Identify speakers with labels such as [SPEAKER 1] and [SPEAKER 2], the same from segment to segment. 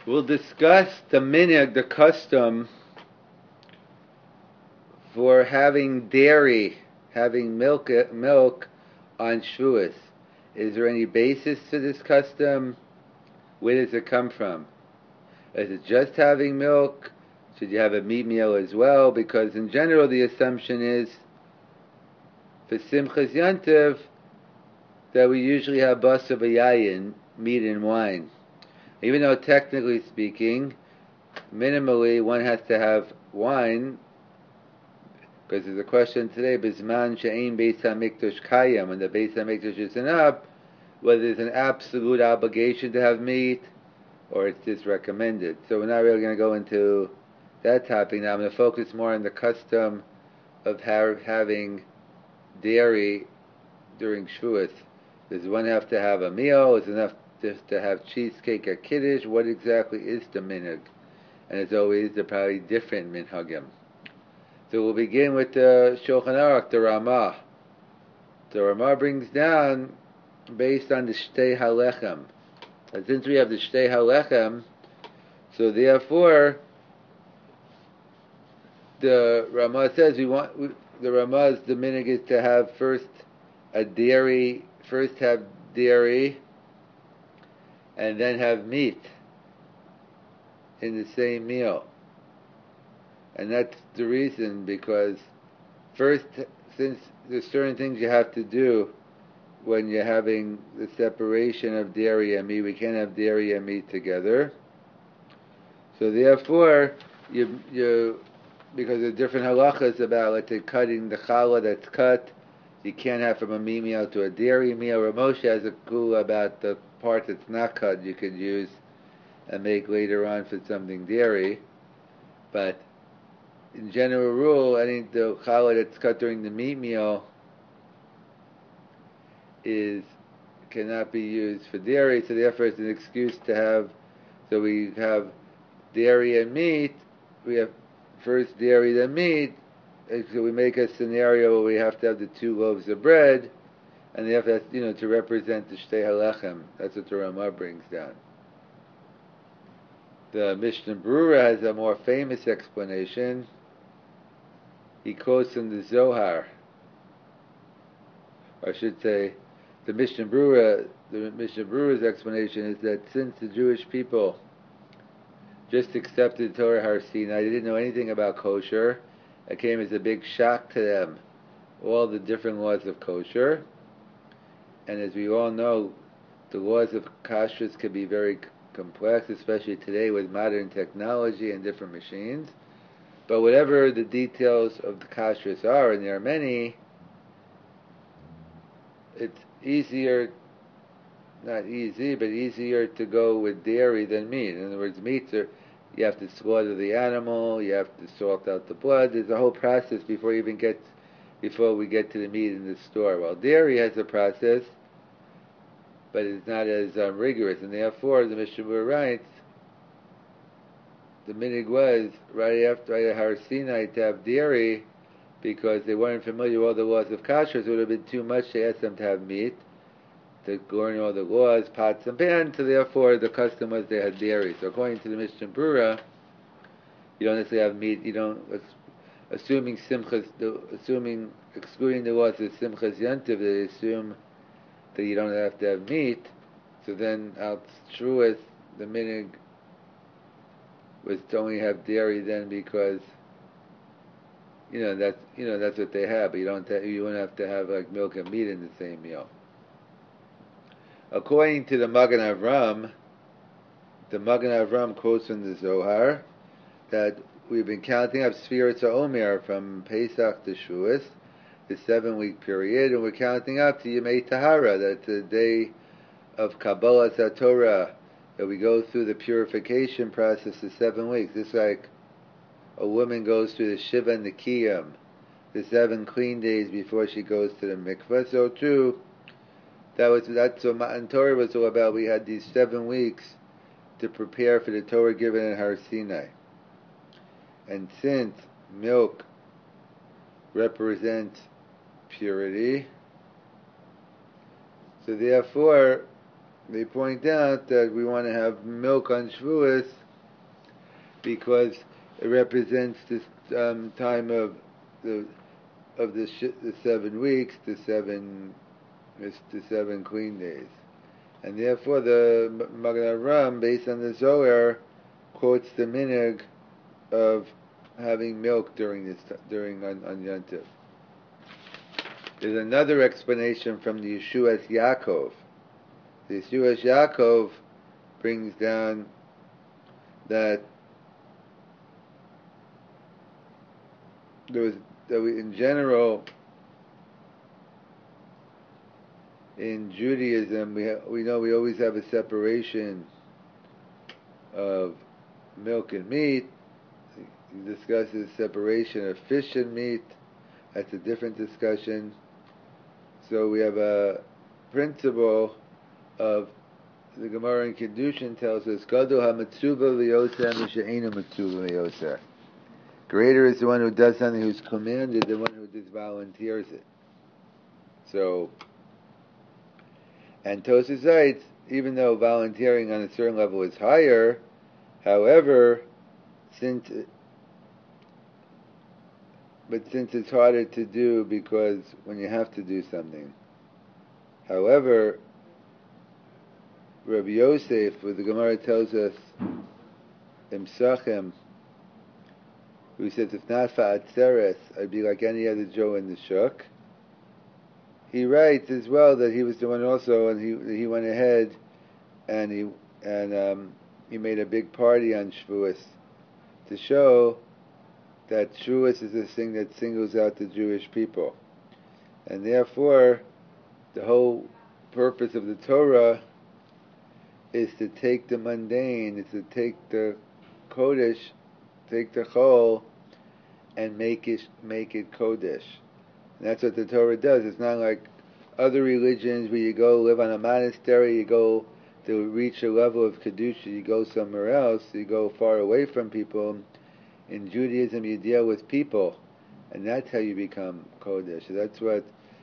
[SPEAKER 1] We'll discuss the minhag, the custom for having dairy, having milk on Shavuos. Is there any basis to this custom? Where does it come from? Is it just having milk? Should you have a meat meal as well? Because in general, the assumption is for Simchas Yantiv that we usually have basar v'yayin, meat and wine. Even though technically speaking, minimally one has to have wine, because there's a question today, Bisman she'ein Beis HaMikdash Kayam, when the Beis HaMikdash isn't up, whether there's an absolute obligation to have meat, or it's just recommended. So we're not really going to go into that topic now. I'm going to focus more on the custom of having dairy during Shavuos. Does one have to have a meal? Is it enough just to have cheesecake at Kiddush? What exactly is the minhag? And as always, they're probably different minhagim. So we'll begin with the Shulchan Aruch, the Ramah. The Ramah brings down based on the Shtei HaLechem. And since we have the Shtei HaLechem, so therefore the Ramah says the Ramah's the minhag is to have first have dairy and then have meat in the same meal. And that's the reason, because first, since there's certain things you have to do when you're having the separation of dairy and meat, we can't have dairy and meat together. So therefore, you because of different halachas about, let's say, cutting the challah that's cut, you can't have from a meat meal to a dairy meal. Rav Moshe has a kula about the part that's not cut you could use and make later on for something dairy. But in general rule, I think the challah that's cut during the meat meal cannot be used for dairy, so therefore it's an excuse to have. So we have dairy and meat. We have first dairy then meat. So we make a scenario where we have to have the 2 loaves of bread, and they have to, to represent the Shtei HaLechem. That's what the Ramah brings down. The Mishnah Berurah has a more famous explanation. He quotes from the Zohar. Or I should say, the Mishnah Berurah's explanation is that since the Jewish people just accepted Torah Har Sinai, they didn't know anything about kosher. It came as a big shock to them, all the different laws of kosher. And as we all know, the laws of kashrus can be very complex, especially today with modern technology and different machines. But whatever the details of the kashrus are, and there are many, it's not easy, but easier to go with dairy than meat. In other words, you have to slaughter the animal, you have to salt out the blood. There's a whole process before we get to the meat in the store. Well, dairy has a process, but it's not as rigorous, and therefore the Mishnah Berurah writes, the minhag was right after Har Sinai to have dairy, because they weren't familiar with all the laws of kashrus. It would have been too much to ask them to have meat, to learn all the laws, pots and pans, so therefore the custom was they had dairy. So according to the Mishnah Berurah, you don't necessarily have meat, excluding the laws of Simchas Yantiv, they assume that you don't have to have meat. So then out Shavuos, the minhag was to only have dairy then, because that's what they have. But you wouldn't have to have like milk and meat in the same meal. According to the Magen Avram, quotes from the Zohar that we've been counting up Sfiras HaOmer from Pesach to Shavuos, the 7-week period, and we're counting up to Yemei Tahara, that's the day of Kabbalah Torah, that we go through the purification process of 7 weeks. It's like a woman goes through the Shiva Nikiyam, the 7 clean days before she goes to the mikvah. So too, that's what Matan Torah was all about. We had these 7 weeks to prepare for the Torah given in Har Sinai. And since milk represents purity, so therefore they point out that we want to have milk on Shavuos because it represents this time of the the 7 weeks, the seven clean days, and therefore the Magen Avraham, based on the Zohar, quotes the minhag of having milk during on Yontif. There's another explanation from the Yeshuas Yaakov. The Yeshuas Yaakov brings down that in general in Judaism we know we always have a separation of milk and meat. He discusses separation of fish and meat. That's a different discussion. So we have a principle of the Gemara in Kedushin tells us, Gadol hametzuva liyoser mishe'eino metzuva liyoser. Greater is the one who does something who's commanded than one who just volunteers it. So, and Tosfos writes, even though volunteering on a certain level is higher, however, since it's harder to do because when you have to do something. However, Rabbi Yosef, where the Gemara tells us, Imsachem, who says, if not for Atzeres, I'd be like any other Joe in the Shuk. He writes as well that he was the one also, and he went ahead and he made a big party on Shavuos to show that Shavuos is this thing that singles out the Jewish people, and therefore the whole purpose of the Torah is to take the mundane, is to take the Kodesh, take the Chol, and make it Kodesh. And that's what the Torah does. It's not like other religions where you go live on a monastery, you go to reach a level of Kedusha, you go somewhere else, you go far away from people. In Judaism you deal with people, and that's how you become Kodesh. So that's what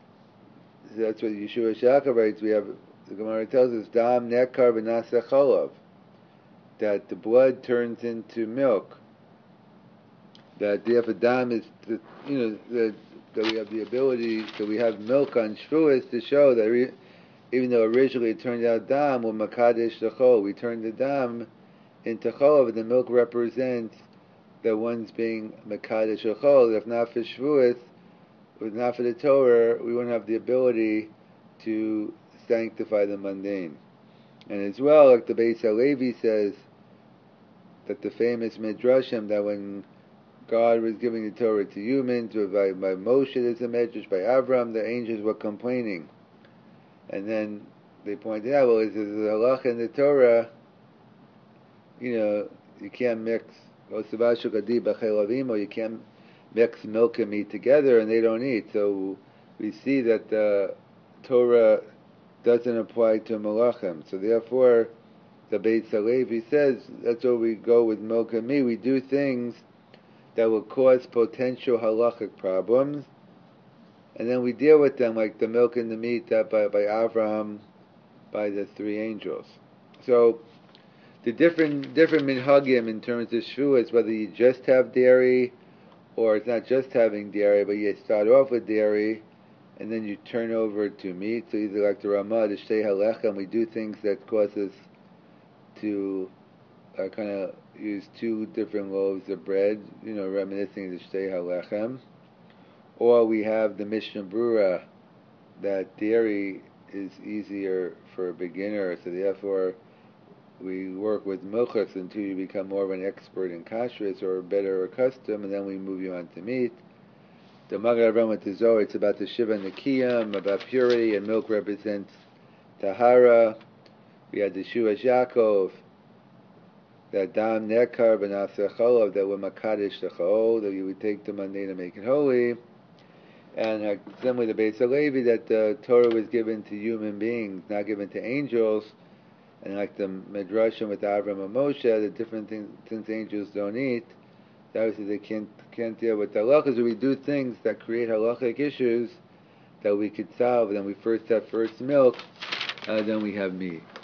[SPEAKER 1] Yeshua Shaka writes. The Gemara tells us, Dam nekar v'naseh cholav, that the blood turns into milk. That therefore dam is, that we have the ability, that we have milk on Shavuos to show that even though originally it turned out dam, or makadesh the chol, we turned the dam into cholav, and the milk represents the ones being makadesh or chol. If not for Shavuos, if not for the Torah, we wouldn't have the ability to sanctify the mundane. And as well, like the Beis HaLevi says, that the famous Midrashim, that when God was giving the Torah to humans, by Moshe there's a Midrash, by Avram, the angels were complaining. And then they pointed out, well, there's a halach in the Torah, you can't mix, or you can't mix milk and meat together, and they don't eat. So we see that the Torah doesn't apply to malachim. So therefore, the Beis HaLevi says, that's where we go with milk and meat. We do things that will cause potential halachic problems, and then we deal with them, like the milk and the meat that by Avraham, by the three angels. So the different minhagim in terms of Shavuos, whether you just have dairy, or it's not just having dairy, but you start off with dairy, and then you turn over to meat. So either like the Ramah, the Shtei HaLechem, we do things that cause us to kind of use two different loaves of bread, reminiscing of the Shtei HaLechem. Or we have the Mishnah Brura, that dairy is easier for a beginner, so therefore we work with milchus until you become more of an expert in kashrus or better accustomed, and then we move you on to meat. The Magen Avraham with the Zohar, it's about the Shiva Nekiyim, about purity, and milk represents Tahara. We had the Yeshuas Yaakov, that Dam Nekar B'naseh Cholav, that we're Makadesh the Chol, that you would take the mundane and make it holy. And similarly, the Beis HaLevi, that the Torah was given to human beings, not given to angels. And like the Midrashim with Avram and Moshe, the different things, since angels don't eat, obviously they can't deal with the halachas. We do things that create halachic issues that we could solve. And then we first have milk, then we have meat.